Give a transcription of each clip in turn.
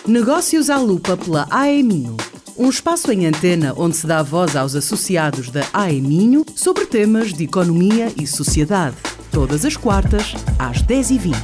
Negócios à Lupa pela AE Minho. Um espaço em antena onde se dá voz aos associados da AE Minho sobre temas de economia e sociedade. Todas as quartas, às 10h20.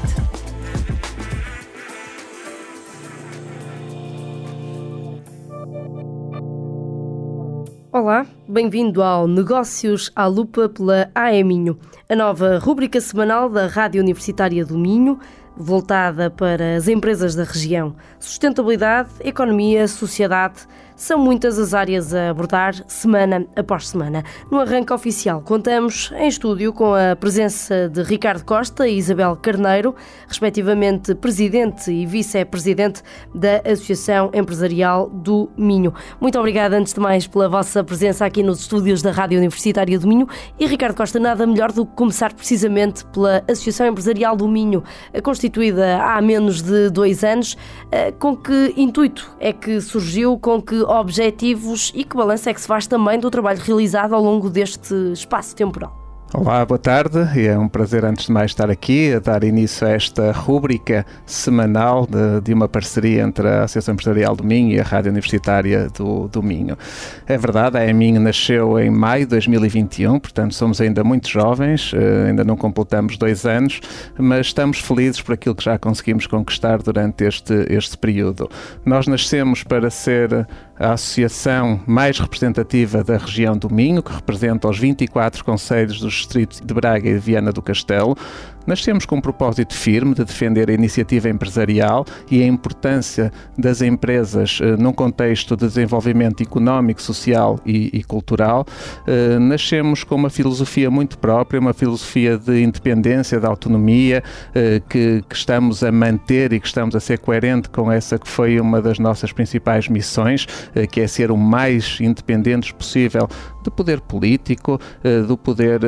Olá, bem-vindo ao Negócios à Lupa pela AE Minho, a nova rúbrica semanal da Rádio Universitária do Minho, voltada para as empresas da região. Sustentabilidade, economia, sociedade, são muitas as áreas a abordar semana após semana. No arranque oficial, contamos em estúdio com a presença de Ricardo Costa e Isabel Carneiro, respectivamente presidente e vice-presidente da Associação Empresarial do Minho. Muito obrigada, antes de mais, pela vossa presença aqui nos estúdios da Rádio Universitária do Minho. E Ricardo Costa, nada melhor do que começar precisamente pela Associação Empresarial do Minho, constituída há menos de 2 anos. Com que intuito é que surgiu, com que objetivos e que balanço é que se faz também do trabalho realizado ao longo deste espaço temporal? Olá, boa tarde, e é um prazer antes de mais estar aqui a dar início a esta rúbrica semanal de uma parceria entre a Associação Empresarial do Minho e a Rádio Universitária do Minho. É verdade, a AE Minho nasceu em maio de 2021, portanto somos ainda muito jovens, ainda não completamos 2 anos, mas estamos felizes por aquilo que já conseguimos conquistar durante este período. Nós nascemos para ser a associação mais representativa da região do Minho, que representa os 24 concelhos dos distritos de Braga e de Viana do Castelo. Nascemos com um propósito firme de defender a iniciativa empresarial e a importância das empresas num contexto de desenvolvimento económico, social e cultural. Nascemos com uma filosofia muito própria, uma filosofia de independência, de autonomia, que estamos a manter e que estamos a ser coerente com essa que foi uma das nossas principais missões, que é ser o mais independentes possível do poder político, do poder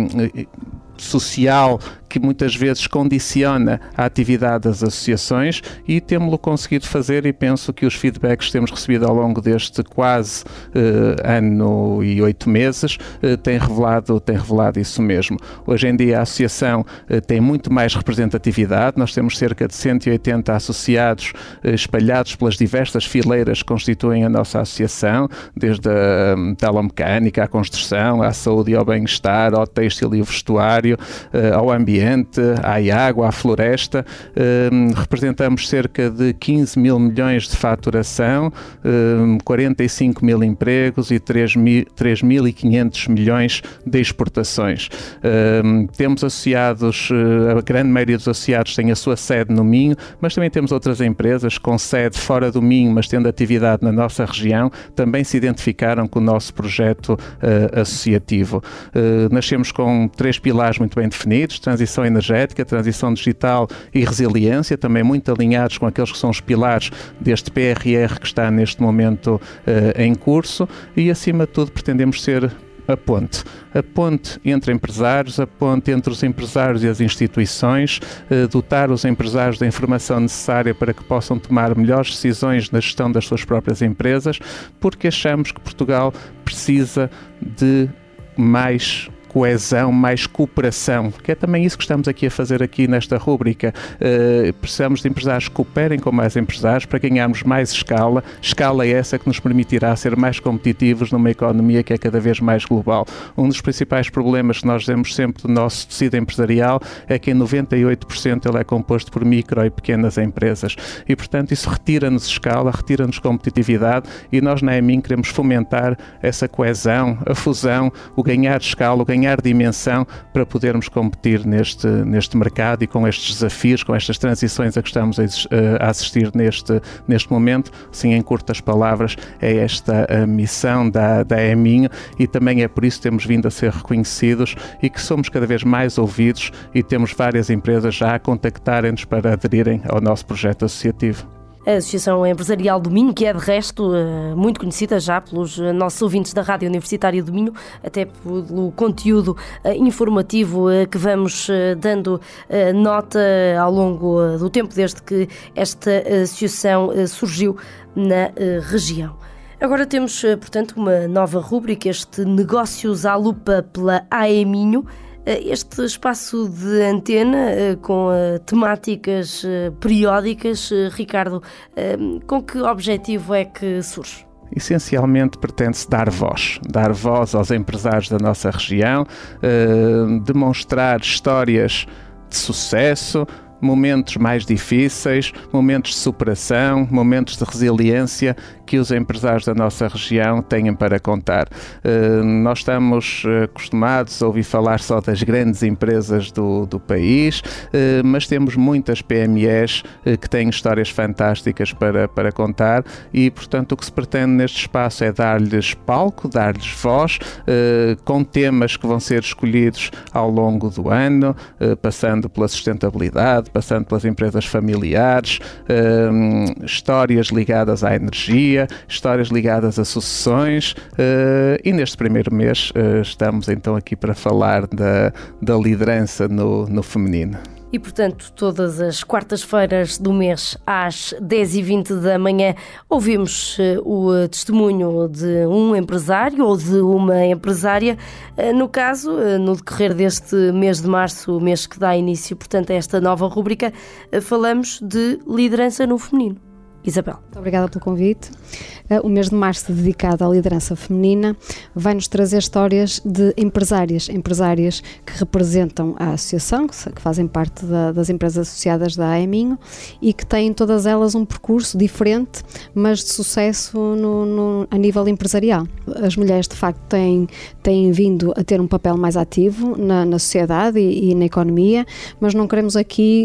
social, que muitas vezes condiciona a atividade das associações, e temos-lo conseguido fazer, e penso que os feedbacks que temos recebido ao longo deste quase ano e 8 meses têm revelado isso mesmo. Hoje em dia a associação tem muito mais representatividade, nós temos cerca de 180 associados espalhados pelas diversas fileiras que constituem a nossa associação, desde a telemecânica, à construção, à saúde e ao bem-estar, ao têxtil e ao vestuário, ao ambiente, à água, à floresta. Representamos cerca de 15 mil milhões de faturação, 45 mil empregos e 3.500 milhões de exportações. Temos associados, a grande maioria dos associados tem a sua sede no Minho, mas também temos outras empresas com sede fora do Minho, mas tendo atividade na nossa região, também se identificaram com o nosso projeto associativo. Nascemos com 3 pilares muito bem definidos: transição energética, transição digital e resiliência, também muito alinhados com aqueles que são os pilares deste PRR que está neste momento em curso, e acima de tudo pretendemos ser a ponte entre empresários, a ponte entre os empresários e as instituições, dotar os empresários da informação necessária para que possam tomar melhores decisões na gestão das suas próprias empresas, porque achamos que Portugal precisa de mais coesão, mais cooperação, que é também isso que estamos aqui a fazer aqui nesta rúbrica. Precisamos de empresários que cooperem com mais empresários para ganharmos mais escala essa que nos permitirá ser mais competitivos numa economia que é cada vez mais global. Um dos principais problemas que nós vemos sempre do nosso tecido empresarial é que em 98% ele é composto por micro e pequenas empresas, e portanto isso retira-nos escala, retira-nos competitividade, e nós na EMIN queremos fomentar essa coesão, a fusão, o ganhar escala, o ganhar dimensão, para podermos competir neste mercado e com estes desafios, com estas transições a que estamos a assistir neste momento. Sim, em curtas palavras, é esta a missão da AE Minho, e também é por isso que temos vindo a ser reconhecidos e que somos cada vez mais ouvidos, e temos várias empresas já a contactarem-nos para aderirem ao nosso projeto associativo. A Associação Empresarial do Minho, que é de resto muito conhecida já pelos nossos ouvintes da Rádio Universitária do Minho, até pelo conteúdo informativo que vamos dando nota ao longo do tempo desde que esta associação surgiu na região. Agora temos, portanto, uma nova rúbrica, este Negócios à Lupa pela AE Minho. Este espaço de antena com temáticas periódicas, Ricardo, com que objetivo é que surge? Essencialmente pretende-se dar voz aos empresários da nossa região, demonstrar histórias de sucesso, momentos mais difíceis, momentos de superação, momentos de resiliência que os empresários da nossa região têm para contar. Nós estamos acostumados a ouvir falar só das grandes empresas do país, mas temos muitas PMEs que têm histórias fantásticas para contar e, portanto, o que se pretende neste espaço é dar-lhes palco, dar-lhes voz, com temas que vão ser escolhidos ao longo do ano, passando pela sustentabilidade, passando pelas empresas familiares, histórias ligadas à energia, histórias ligadas a sucessões, e neste primeiro mês estamos então aqui para falar da liderança no feminino. E, portanto, todas as quartas-feiras do mês, às 10h20 da manhã, ouvimos o testemunho de um empresário ou de uma empresária. No caso, no decorrer deste mês de março, o mês que dá início, portanto, a esta nova rúbrica, falamos de liderança no feminino. Isabel. Muito obrigada pelo convite. O mês de março dedicado à liderança feminina vai-nos trazer histórias de empresárias que representam a associação, que fazem parte das empresas associadas da AEMinho e que têm todas elas um percurso diferente, mas de sucesso a nível empresarial. As mulheres, de facto, têm vindo a ter um papel mais ativo na sociedade e na economia, mas não queremos aqui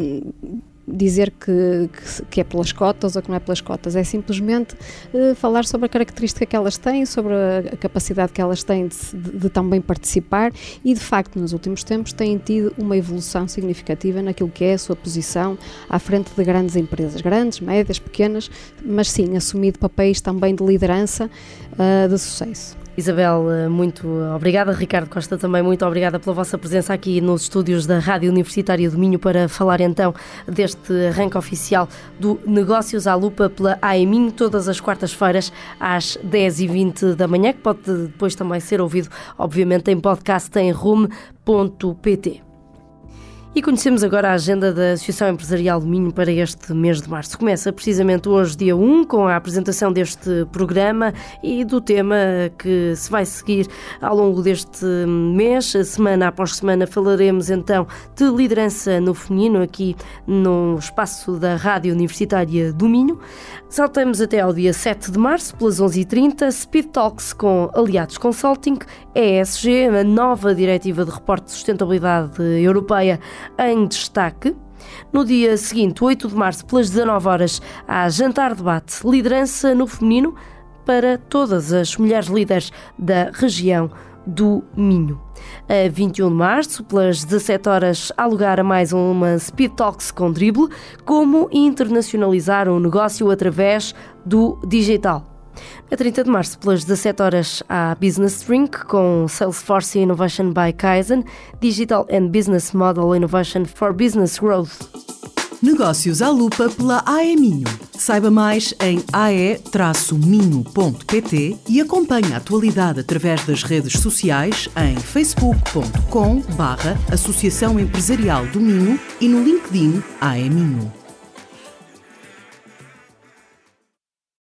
dizer que é pelas cotas ou que não é pelas cotas, é simplesmente falar sobre a característica que elas têm, sobre a capacidade que elas têm de também participar e, de facto, nos últimos tempos têm tido uma evolução significativa naquilo que é a sua posição à frente de grandes empresas, grandes, médias, pequenas, mas sim, assumido papéis também de liderança de sucesso. Isabel, muito obrigada. Ricardo Costa, também muito obrigada pela vossa presença aqui nos estúdios da Rádio Universitária do Minho para falar então deste arranque oficial do Negócios à Lupa pela AEMinho, todas as quartas-feiras às 10h20 da manhã, que pode depois também ser ouvido, obviamente, em podcast em rumo.pt. E conhecemos agora a agenda da Associação Empresarial do Minho para este mês de março. Começa precisamente hoje, dia 1, com a apresentação deste programa e do tema que se vai seguir ao longo deste mês. Semana após semana falaremos então de liderança no feminino aqui no espaço da Rádio Universitária do Minho. Saltamos até ao dia 7 de março, pelas 11h30, Speed Talks com Aliados Consulting, ESG, a nova diretiva de reporte de sustentabilidade europeia em destaque. No dia seguinte, 8 de março, pelas 19h, há jantar debate liderança no feminino para todas as mulheres líderes da região do Minho. A 21 de março, pelas 17h, há lugar a mais uma Speed Talks com Drible, como internacionalizar um negócio através do digital. A 30 de março, pelas 17h, há Business Drink com Salesforce Innovation by Kaizen, Digital and Business Model Innovation for Business Growth. Negócios à Lupa pela AEMinho. Saiba mais em ae-minho.pt e acompanhe a atualidade através das redes sociais em facebook.com/Associação Empresarial do Minho e no LinkedIn AEMinho.